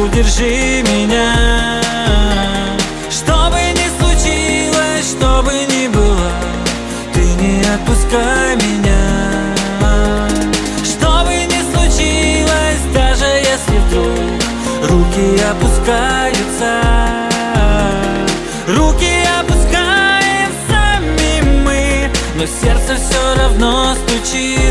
удержи меня. Что бы ни случилось, что бы ни было, ты не отпускай меня. Что бы ни случилось, даже если вдруг руки опускаются, руки опускаем сами мы, но сердце все равно стучит.